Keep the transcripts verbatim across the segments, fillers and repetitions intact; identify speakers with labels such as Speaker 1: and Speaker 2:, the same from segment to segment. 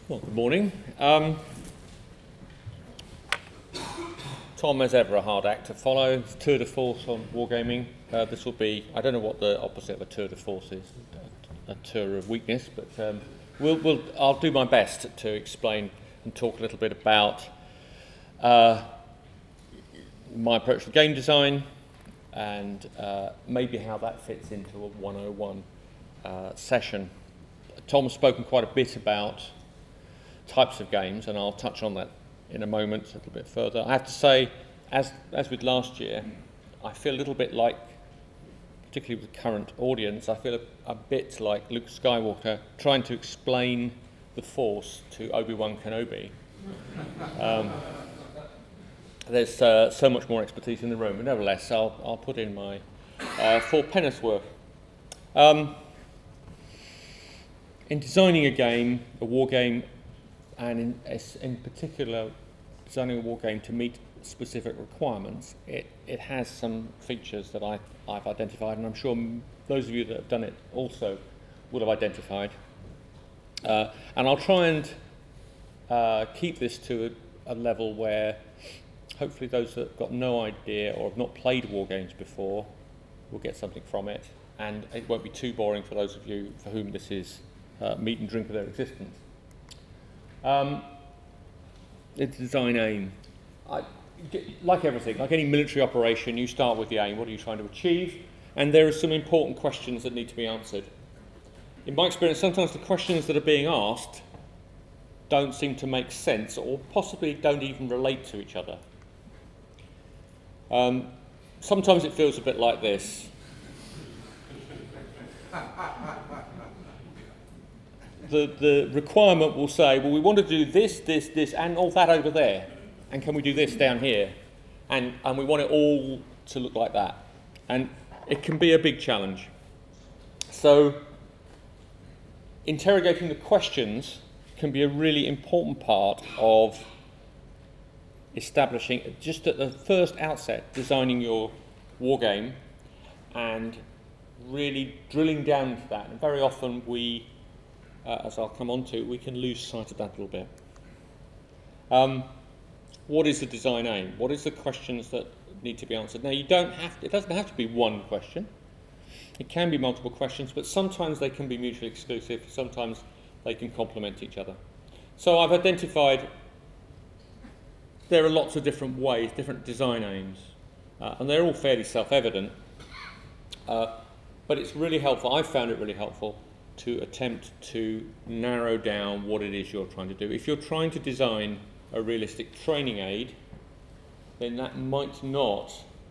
Speaker 1: Well, good morning. Um, Tom, as ever, a hard act to follow. It's tour de force on wargaming. Uh, this will be, I don't know what the opposite of a tour de force is, a, a tour of weakness, but um, we'll, we'll, I'll do my best to explain and talk a little bit about uh, my approach to game design and uh, maybe how that fits into a one oh one uh, session. Tom's spoken quite a bit about types of games, and I'll touch on that in a moment a little bit further. I have to say, as as with last year, I feel a little bit like, particularly with the current audience, I feel a, a bit like Luke Skywalker trying to explain the Force to Obi-Wan Kenobi. Um, there's uh, so much more expertise in the room, but nevertheless, I'll, I'll put in my uh, four penneth worth. Um, in designing a game, a war game, and in, in particular designing a war game to meet specific requirements, it, it has some features that I, I've identified, and I'm sure m- those of you that have done it also would have identified. Uh, and I'll try and uh, keep this to a, a level where hopefully those that have got no idea or have not played war games before will get something from it, and it won't be too boring for those of you for whom this is uh, meat and drink of their existence. Um, the design aim. I, like everything, like any military operation, you start with the aim. What are you trying to achieve? And there are some important questions that need to be answered. In my experience, sometimes the questions that are being asked don't seem to make sense, or possibly don't even relate to each other. Um, sometimes it feels a bit like this. The, the requirement will say, well, we want to do this, this, this, and all that over there. And can we do this down here? And, and we want it all to look like that. And it can be a big challenge. So interrogating the questions can be a really important part of establishing, just at the first outset, designing your war game and really drilling down into that. And very often we Uh, as I'll come on to, we can lose sight of that a little bit. Um, what is the design aim? What is the questions that need to be answered? Now, you don't have to, it doesn't have to be one question. It can be multiple questions, but sometimes they can be mutually exclusive. Sometimes they can complement each other. So I've identified there are lots of different ways, different design aims, uh, and they're all fairly self-evident. Uh, but it's really helpful. I've found it really helpful to attempt to narrow down what it is you're trying to do. If you're trying to design a realistic training aid, then that might not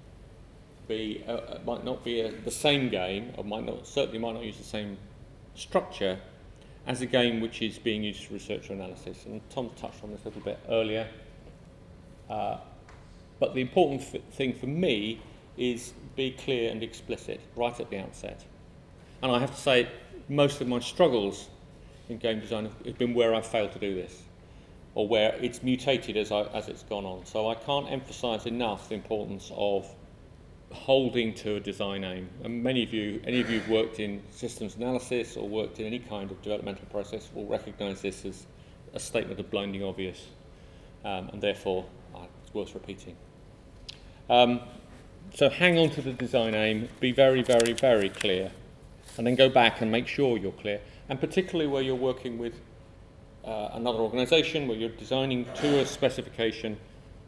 Speaker 1: be uh, might not be a, the same game, or might not certainly might not use the same structure as a game which is being used for research or analysis. And Tom touched on this a little bit earlier. Uh, but the important f- thing for me is be clear and explicit right at the outset. And I have to say, most of my struggles in game design have been where I've failed to do this, or where it's mutated as, I, as it's gone on. So I can't emphasise enough the importance of holding to a design aim. And many of you, any of you who've worked in systems analysis or worked in any kind of developmental process will recognise this as a statement of blinding obvious, um, and therefore uh, it's worth repeating. Um, so hang on to the design aim, be very, very, very clear, and then go back and make sure you're clear, and particularly where you're working with uh, another organisation, where you're designing to a specification,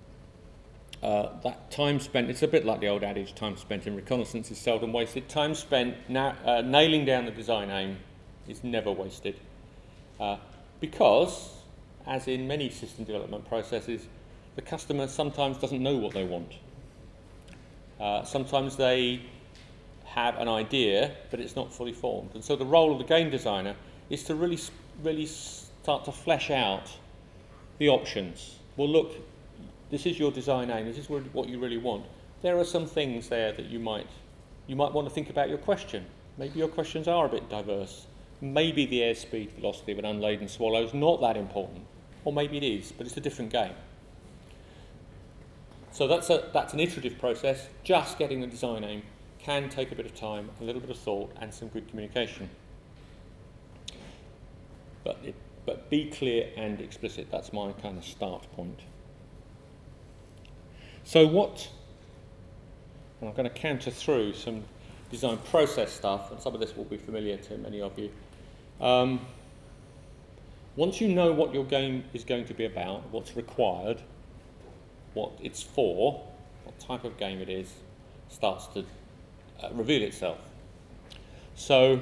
Speaker 1: uh, that time spent, it's a bit like the old adage, time spent in reconnaissance is seldom wasted. Time spent na- uh, nailing down the design aim is never wasted. Uh, because, as in many system development processes, the customer sometimes doesn't know what they want. Uh, sometimes they have an idea, but it's not fully formed. And so the role of the game designer is to really, really start to flesh out the options. Well, look, this is your design aim. This is what you really want. There are some things there that you might, you might want to think about your question. Maybe your questions are a bit diverse. Maybe the airspeed velocity of an unladen swallow is not that important, or maybe it is, but it's a different game. So that's a that's an iterative process. Just getting the design aim can take a bit of time, a little bit of thought, and some good communication. But it, but but be clear and explicit. That's my kind of start point. So what, and I'm going to canter through some design process stuff, and some of this will be familiar to many of you. Um, once you know what your game is going to be about, what's required, what it's for, what type of game it is, starts to uh, reveal itself. So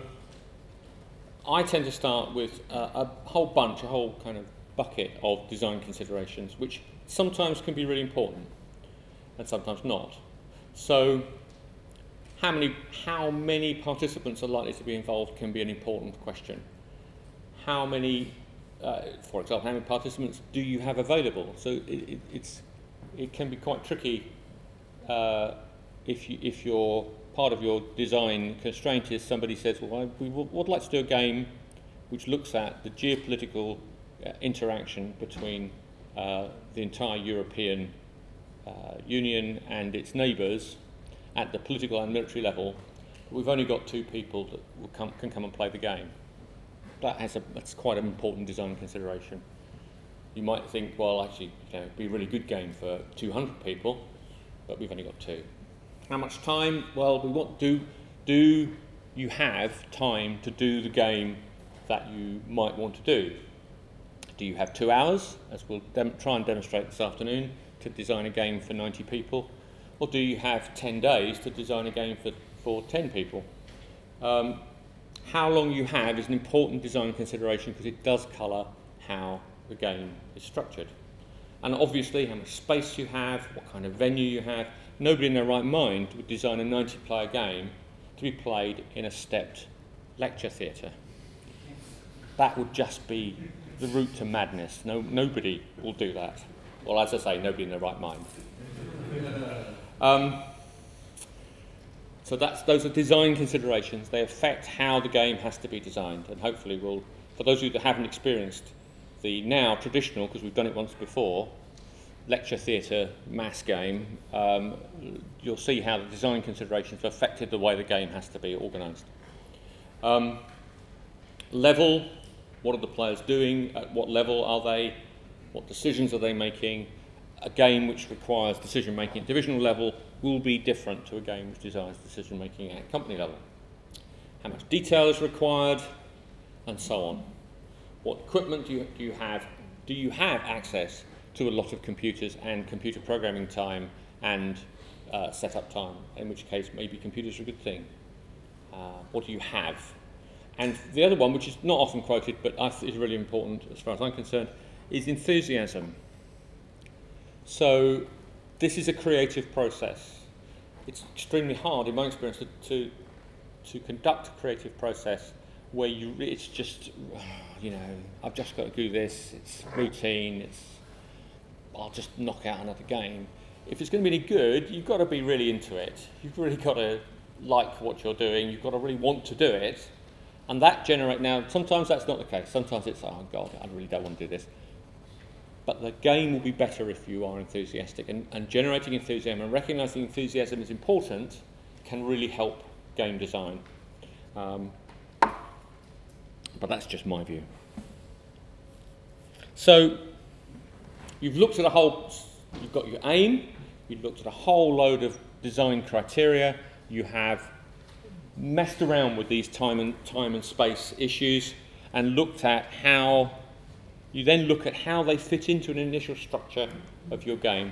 Speaker 1: I tend to start with uh, a whole bunch, a whole kind of bucket of design considerations, which sometimes can be really important and sometimes not. So how many, how many participants are likely to be involved can be an important question. How many, uh, for example, how many participants do you have available? So it, it, it's, it can be quite tricky uh, if, you, if you're part of your design constraint is somebody says, well, I, we would, would like to do a game which looks at the geopolitical uh, interaction between uh, the entire European uh, Union and its neighbours at the political and military level. But we've only got two people that will come, can come and play the game. That has a, that's quite an important design consideration. You might think, well, actually, you know, it'd be a really good game for two hundred people, but we've only got two. How much time? Well, we want do do you have time to do the game that you might want to do? Do you have two hours, as we'll dem- try and demonstrate this afternoon, to design a game for ninety people? Or do you have ten days to design a game for, for ten people? Um, how long you have is an important design consideration because it does colour how the game is structured. And obviously how much space you have, what kind of venue you have. Nobody in their right mind would design a ninety player game to be played in a stepped lecture theatre. That would just be the route to madness. No, nobody will do that. Well, as I say, nobody in their right mind. Um, so that's, those are design considerations. They affect how the game has to be designed. And hopefully we'll, for those of you that haven't experienced the now traditional, because we've done it once before, lecture theatre mass game, um, you'll see how the design considerations have affected the way the game has to be organised. Um, level, what are the players doing? At what level are they? What decisions are they making? A game which requires decision making at divisional level will be different to a game which desires decision making at company level. How much detail is required, and so on. What equipment do you, do you have? Do you have access to a lot of computers and computer programming time and uh, setup time, in which case maybe computers are a good thing. Uh, what do you have? And the other one, which is not often quoted, but I think is really important as far as I'm concerned, is enthusiasm. So this is a creative process. It's extremely hard, in my experience, to, to, to conduct a creative process where you, it's just, you know, I've just got to do this, it's routine, it's I'll just knock out another game. If it's going to be any good, you've got to be really into it. You've really got to like what you're doing. You've got to really want to do it. And that generate now, sometimes that's not the case. Sometimes it's, oh God, I really don't want to do this. But the game will be better if you are enthusiastic. And, and generating enthusiasm and recognising enthusiasm is important can really help game design. Um, but that's just my view. So, you've looked at a whole, you've got your aim, you've looked at a whole load of design criteria, you have messed around with these time and time and space issues and looked at how, you then look at how they fit into an initial structure of your game.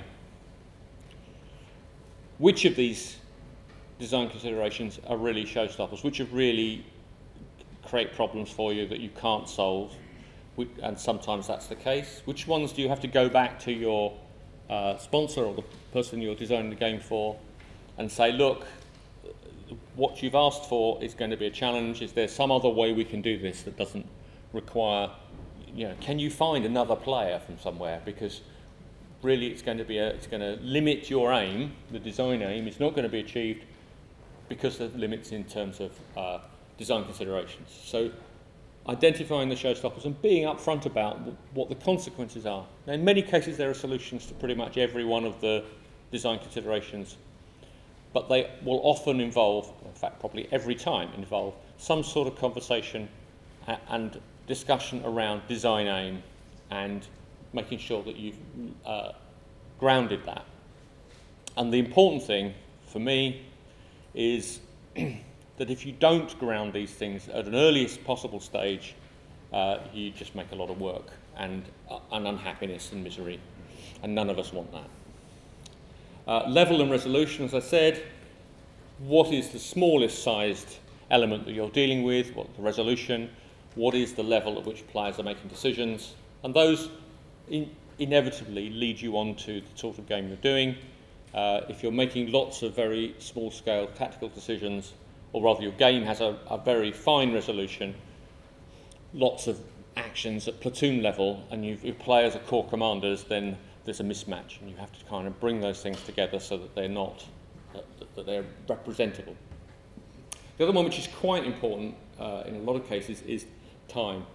Speaker 1: Which of these design considerations are really showstoppers? Which have really create problems for you that you can't solve? And sometimes that's the case. Which ones do you have to go back to your uh, sponsor or the person you're designing the game for and say, look, what you've asked for is going to be a challenge. Is there some other way we can do this that doesn't require, you know, can you find another player from somewhere? Because really it's going to be a, it's going to limit your aim, the design aim. It's not going to be achieved because of limits in terms of uh, design considerations. So identifying the showstoppers and being upfront about what the consequences are. Now, in many cases, there are solutions to pretty much every one of the design considerations, but they will often involve, in fact, probably every time involve some sort of conversation and discussion around design aim and making sure that you've uh, grounded that. And the important thing for me is that if you don't ground these things at an earliest possible stage, uh, you just make a lot of work and, uh, and unhappiness and misery, and none of us want that. Uh, level and resolution, as I said, what is the smallest sized element that you're dealing with, what the resolution, what is the level at which players are making decisions, and those in, inevitably lead you on to the sort of game you're doing. Uh, if you're making lots of very small-scale tactical decisions, or rather your game has a, a very fine resolution, lots of actions at platoon level, and you've, your players are core commanders, then there's a mismatch, and you have to kind of bring those things together so that they're not, that, that they're representable. The other one, which is quite important uh, in a lot of cases, is time.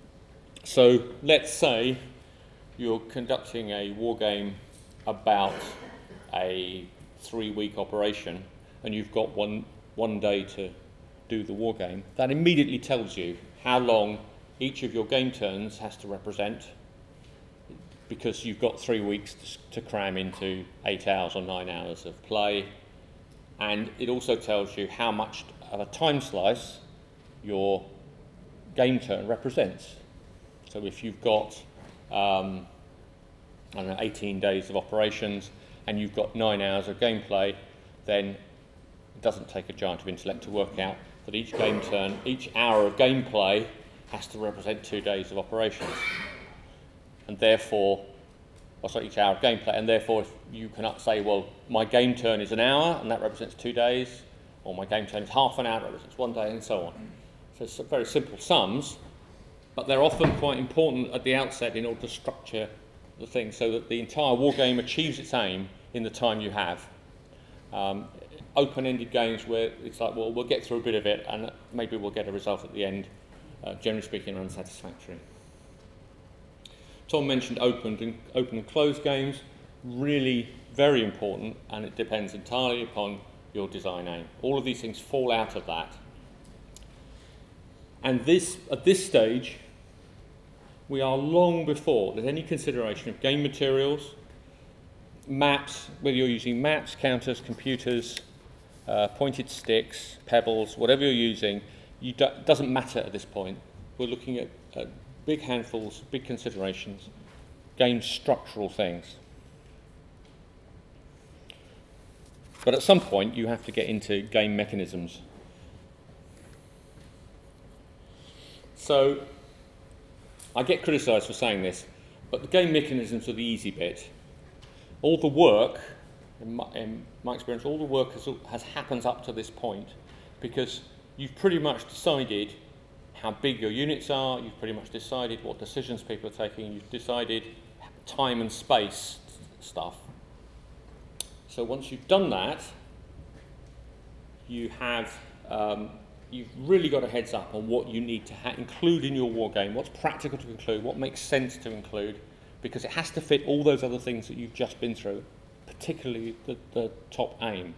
Speaker 1: So let's say you're conducting a war game about a three-week operation, and you've got one one day to do the war game. That immediately tells you how long each of your game turns has to represent, because you've got three weeks to, to cram into eight hours or nine hours of play, and it also tells you how much of a time slice your game turn represents. So if you've got um, I don't know, eighteen days of operations and you've got nine hours of gameplay, then it doesn't take a giant of intellect to work out that each game turn, each hour of gameplay has to represent two days of operations. And therefore, or sorry, each hour of gameplay, and therefore if you cannot say, well, my game turn is an hour and that represents two days, or my game turn is half an hour, that represents one day, and so on. So it's very simple sums, but they're often quite important at the outset in order to structure the thing so that the entire war game achieves its aim in the time you have. Um, open-ended games where it's like, well, we'll get through a bit of it and maybe we'll get a result at the end, uh, generally speaking, are unsatisfactory. Tom mentioned open and, open and closed games, really very important, and it depends entirely upon your design aim. All of these things fall out of that. And this, at this stage, we are long before there's any consideration of game materials, maps, whether you're using maps, counters, computers, uh, pointed sticks, pebbles, whatever you're using, you do, it doesn't matter at this point. We're looking at, at big handfuls, big considerations, game structural things. But at some point, you have to get into game mechanisms. So, I get criticised for saying this, but the game mechanisms are the easy bit. All the work, in my, in my experience, all the work has, has happened up to this point because you've pretty much decided how big your units are, you've pretty much decided what decisions people are taking, you've decided time and space stuff. So once you've done that, you have um, you've really got a heads up on what you need to ha- include in your war game, what's practical to include, what makes sense to include, because it has to fit all those other things that you've just been through, particularly the, the top aim.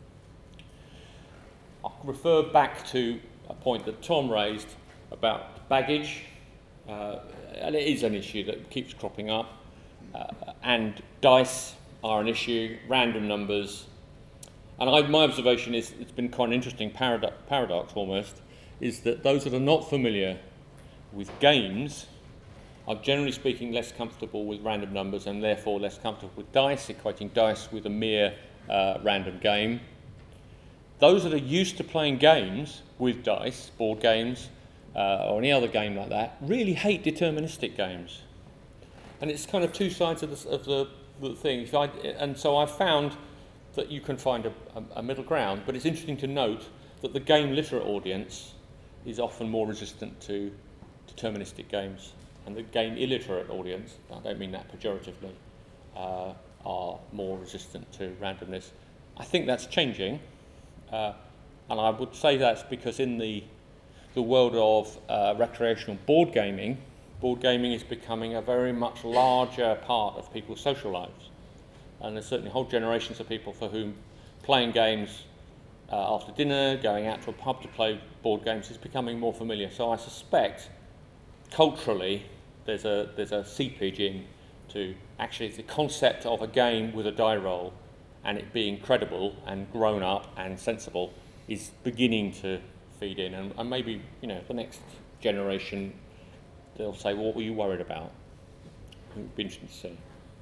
Speaker 1: I'll refer back to a point that Tom raised about baggage, uh, and it is an issue that keeps cropping up, uh, and dice are an issue, random numbers. And I, my observation is, it's been quite an interesting paradox, paradox almost, is that those that are not familiar with games are generally speaking less comfortable with random numbers and therefore less comfortable with dice, equating dice with a mere uh, random game. Those that are used to playing games with dice, board games, uh, or any other game like that, really hate deterministic games. And it's kind of two sides of the, of the, the thing. If I, and so I've found that you can find a, a, a middle ground, but it's interesting to note that the game literate audience is often more resistant to deterministic games, and the game illiterate audience, I don't mean that pejoratively, uh, are more resistant to randomness. I think that's changing, uh, and I would say that's because in the the world of uh, recreational board gaming, board gaming is becoming a very much larger part of people's social lives. And there's certainly whole generations of people for whom playing games uh, after dinner, going out to a pub to play board games is becoming more familiar. So I suspect culturally, there's a there's a seepage in to actually the concept of a game with a die roll and it being credible and grown up and sensible is beginning to feed in, and, and maybe you know the next generation they'll say, well, what were you worried about? It would be interesting to see.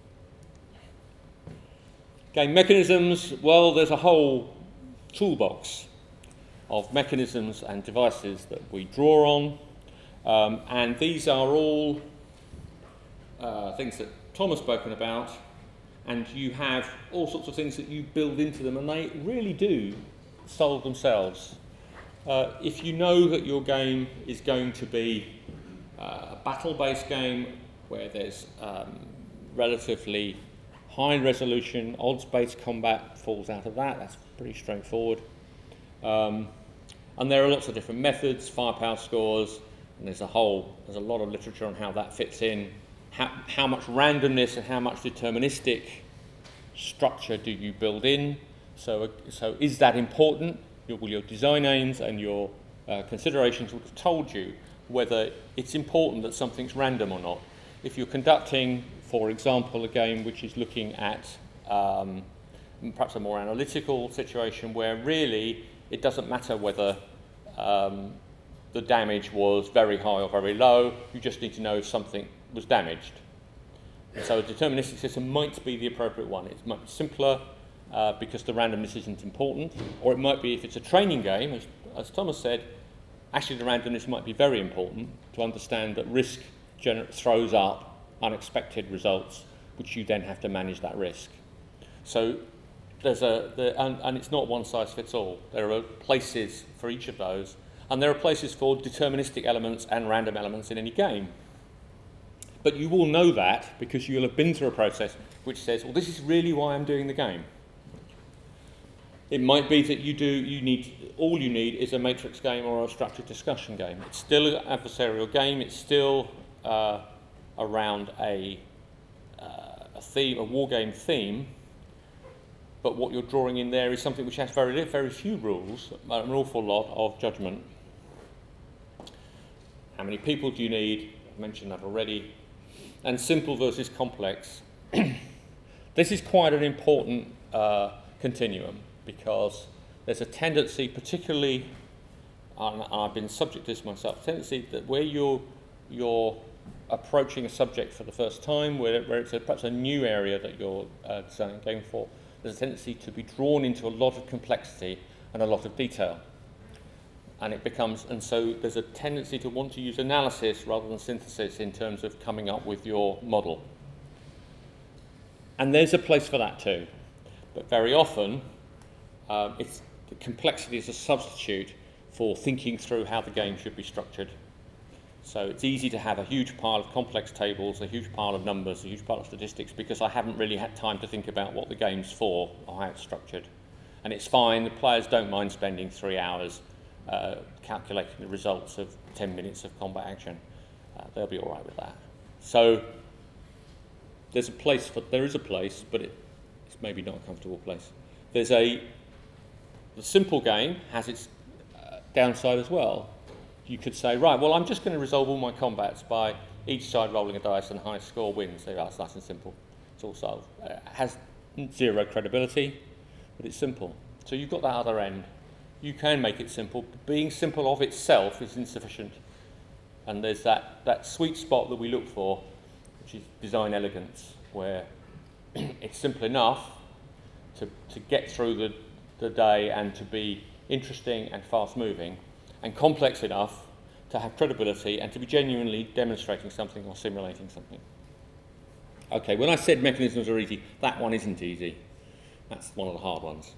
Speaker 1: Game mechanisms, well, there's a whole toolbox of mechanisms and devices that we draw on, um, and these are all uh, things that Tom has spoken about, and you have all sorts of things that you build into them, and they really do solve themselves. Uh, if you know that your game is going to be uh, a battle-based game where there's um, relatively high resolution, odds-based combat falls out of that, that's pretty straightforward. Um, and there are lots of different methods, firepower scores, and there's a whole, there's a lot of literature on how that fits in. How, how much randomness and how much deterministic structure do you build in? So, so is that important? Your, will your design aims and your uh, considerations would have told you whether it's important that something's random or not. If you're conducting, for example, a game which is looking at um, perhaps a more analytical situation where really it doesn't matter whether um, the damage was very high or very low, you just need to know if something was damaged. And so a deterministic system might be the appropriate one. It might be simpler uh, because the randomness isn't important, or it might be, if it's a training game, as, as Thomas said, actually the randomness might be very important to understand that risk gener- throws up unexpected results, which you then have to manage that risk. So there's a, the, and, and it's not one size fits all. There are places for each of those, and there are places for deterministic elements and random elements in any game. But you will know that because you'll have been through a process which says, well, this is really why I'm doing the game. It might be that you do, you need, all you need is a matrix game or a structured discussion game. It's still an adversarial game, it's still uh, around a, uh, a theme, a war game theme, but what you're drawing in there is something which has very, very few rules, an awful lot of judgment. How many people do you need? I've mentioned that already. And simple versus complex. This is quite an important uh, continuum because there's a tendency, particularly, and I've been subject to this myself, a tendency that where you're, you're approaching a subject for the first time, where, where it's a, perhaps a new area that you're uh, designing a game for, there's a tendency to be drawn into a lot of complexity and a lot of detail. And it becomes, and so there's a tendency to want to use analysis rather than synthesis in terms of coming up with your model. And there's a place for that too. But very often, um, it's, the complexity is a substitute for thinking through how the game should be structured. So it's easy to have a huge pile of complex tables, a huge pile of numbers, a huge pile of statistics, because I haven't really had time to think about what the game's for or how it's structured. And it's fine, the players don't mind spending three hours Uh, calculating the results of ten minutes of combat action. Uh, they'll be all right with that. So there's a place for, there is a place, but it, it's maybe not a comfortable place. There's a, the simple game has its uh, downside as well. You could say, right, well, I'm just going to resolve all my combats by each side rolling a dice and the highest score wins. So that's nice and simple. It's all solved. Uh, it has zero credibility, but it's simple. So you've got that other end. You can make it simple, but being simple of itself is insufficient. And there's that, that sweet spot that we look for, which is design elegance, where it's simple enough to, to get through the, the day and to be interesting and fast-moving, and complex enough to have credibility and to be genuinely demonstrating something or simulating something. Okay, when I said mechanisms are easy, that one isn't easy. That's one of the hard ones.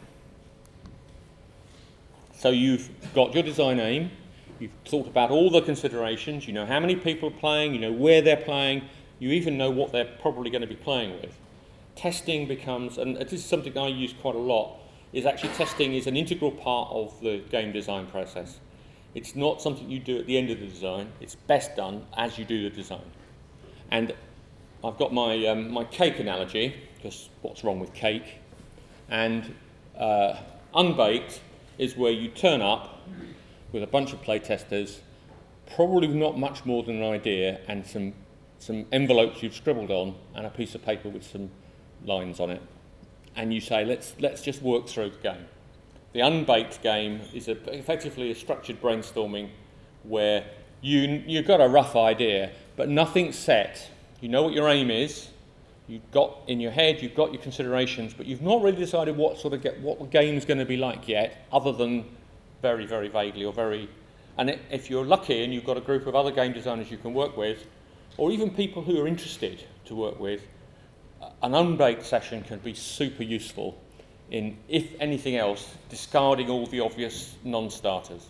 Speaker 1: So you've got your design aim, you've thought about all the considerations, you know how many people are playing, you know where they're playing, you even know what they're probably going to be playing with. Testing becomes, and this is something I use quite a lot, is actually testing is an integral part of the game design process. It's not something you do at the end of the design, it's best done as you do the design. And I've got my, um, my cake analogy, because what's wrong with cake, and uh, unbaked is where you turn up with a bunch of playtesters probably not much more than an idea and some some envelopes you've scribbled on and a piece of paper with some lines on it, and you say, let's let's just work through the game. The unbaked game is a, effectively a structured brainstorming where you you've got a rough idea, but nothing's set. You know what your aim is. You've got in your head, you've got your considerations, but you've not really decided what sort of get, what the game's going to be like yet, other than very, very vaguely or very. And it, if you're lucky and you've got a group of other game designers you can work with, or even people who are interested to work with, an unbaked session can be super useful in, if anything else, discarding all the obvious non-starters.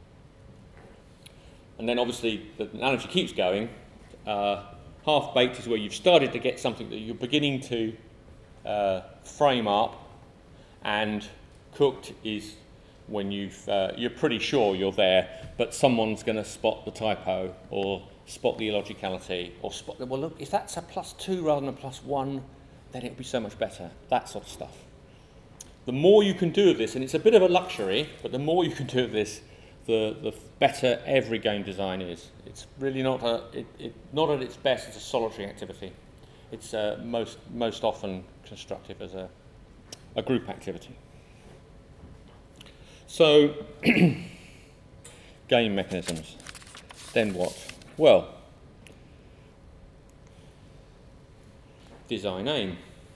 Speaker 1: And then obviously the analogy keeps going. Uh, Half-baked is where you've started to get something that you're beginning to uh, frame up, and cooked is when you've, uh, you're pretty sure you're there, but someone's going to spot the typo or spot the illogicality or spot, well, look, if that's a plus two rather than a plus one, then it'll be so much better, that sort of stuff. The more you can do of this, and it's a bit of a luxury, but the more you can do of this, the, the better every game design is. It's really not a, it, it, not at its best as a solitary activity. It's uh, most most often constructive as a, a group activity. So, game mechanisms. Then what? Well, design aim.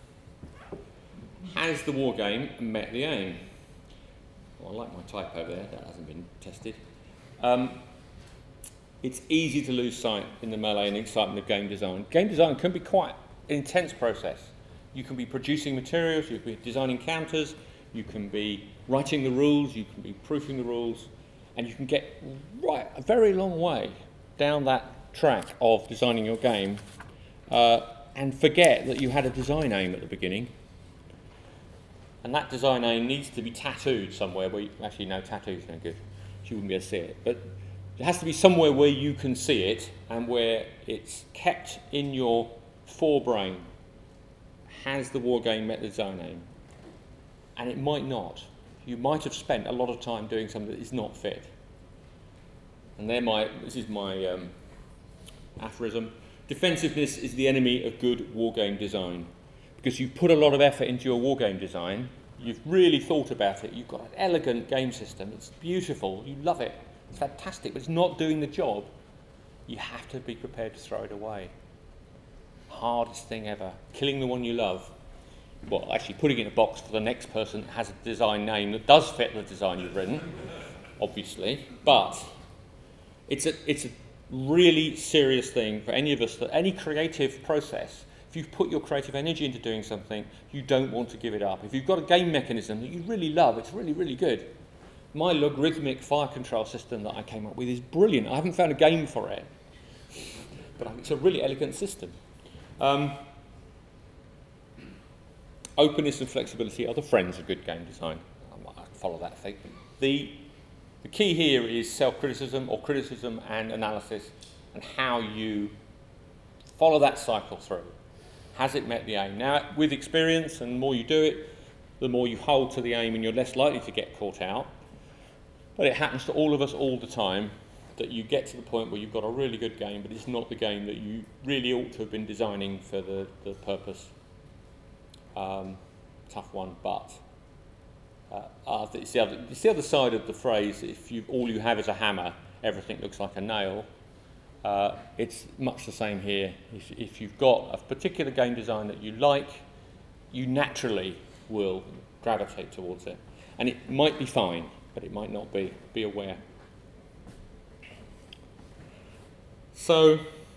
Speaker 1: Has the war game met the aim? Well, I like my typo there, that hasn't been tested. Um, it's easy to lose sight in the melee and excitement of game design. Game design can be quite an intense process. You can be producing materials, you can be designing counters, you can be writing the rules, you can be proofing the rules, and you can get right a very long way down that track of designing your game uh, and forget that you had a design aim at the beginning. And that design aim needs to be tattooed somewhere where you, actually no, tattoo's no good, you wouldn't be able to see it, but it has to be somewhere where you can see it and where it's kept in your forebrain. Has the war game met the design aim? And it might not. You might have spent a lot of time doing something that is not fit. And there my, this is my um, aphorism. Defensiveness is the enemy of good war game design. Because you've put a lot of effort into your war game design, you've really thought about it, you've got an elegant game system, it's beautiful, you love it, it's fantastic, but it's not doing the job, you have to be prepared to throw it away. Hardest thing ever. Killing the one you love. Well, actually putting it in a box for the next person that has a design name that does fit the design you've written, obviously, but it's a, it's a really serious thing for any of us, that any creative process, if you've put your creative energy into doing something, you don't want to give it up. If you've got a game mechanism that you really love, it's really, really good. My logarithmic fire control system that I came up with is brilliant. I haven't found a game for it, but it's a really elegant system. Um, openness and flexibility are the friends of good game design. I can follow that thing. The, the key here is self-criticism or criticism and analysis, and how you follow that cycle through. Has it met the aim? Now, with experience, and the more you do it, the more you hold to the aim and you're less likely to get caught out. But it happens to all of us all the time that you get to the point where you've got a really good game, but it's not the game that you really ought to have been designing for the, the purpose. Um, tough one, but uh, uh, it's, the other, it's the other side of the phrase, if you, all you have is a hammer, everything looks like a nail. Uh, it's much the same here. If, if you've got a particular game design that you like, you naturally will gravitate towards it. And it might be fine, but it might not be. Be aware. So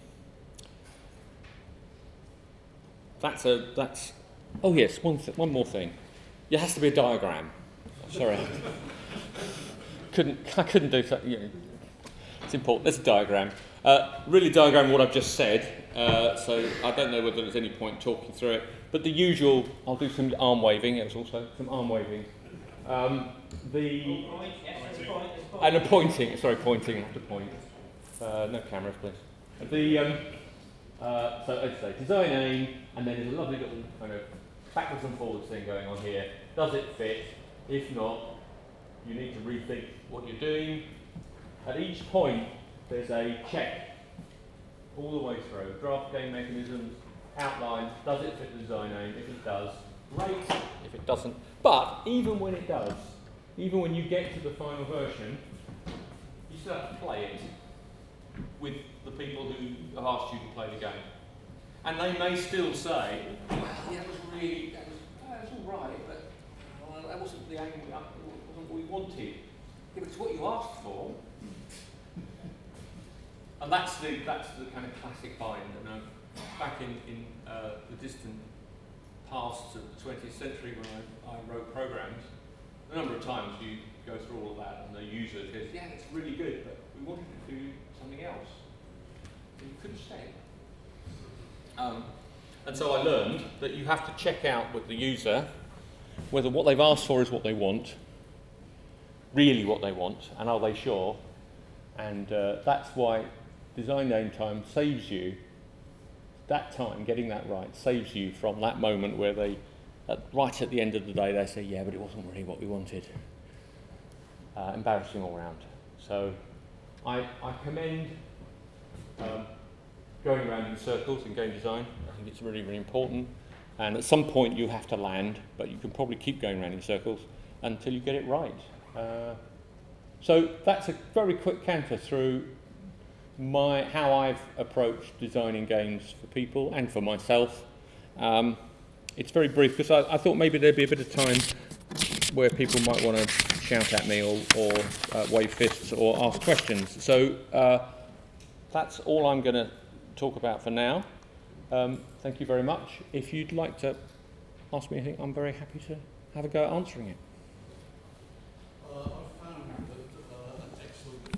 Speaker 1: that's a that's. Oh yes, one th- one more thing. There has to be a diagram. Sorry, couldn't I couldn't do that. You know, it's important. There's a diagram. Uh, really diagram what I've just said, uh, so I don't know whether there's any point talking through it, but the usual, I'll do some arm waving, there's also some arm waving. Um, the, and a pointing, sorry, pointing, I have to point. Uh, no cameras, please. The, um, uh, so as I say, design aim, and then there's a lovely little kind of backwards and forwards thing going on here. Does it fit? If not, you need to rethink what you're doing. At each point, there's a check all the way through. Draft game mechanisms, outline, does it fit the design aim? If it does, great. If it doesn't, but even when it does, even when you get to the final version, you still have to play it with the people who have asked you to play the game. And they may still say, well, yeah, that was really, that was, that was all right, but well, that wasn't the aim, that wasn't what we wanted. Yeah, but it's what you asked for. And that's the, that's the kind of classic bind. And uh, back in, in uh, the distant past of the twentieth century when I, I wrote programs, a number of times you go through all of that and the user says, yeah, it's really good, but we wanted to do something else. And you could have said. Um, and so I learned that you have to check out with the user whether what they've asked for is what they want, really what they want, and are they sure? And uh, that's why design aim time saves you, that time, getting that right, saves you from that moment where they, uh, right at the end of the day, they say, yeah, but it wasn't really what we wanted. Uh, embarrassing all round. So I, I commend um, going around in circles in game design. I think it's really, really important. And at some point you have to land, but you can probably keep going around in circles until you get it right. Uh, so that's a very quick canter through my how I've approached designing games for people and for myself. Um, it's very brief because I, I thought maybe there'd be a bit of time where people might want to shout at me or, or uh, wave fists or ask questions. So uh, that's all I'm going to talk about for now. Um, thank you very much. If you'd like to ask me anything, I'm very happy to have a go at answering it.
Speaker 2: Uh,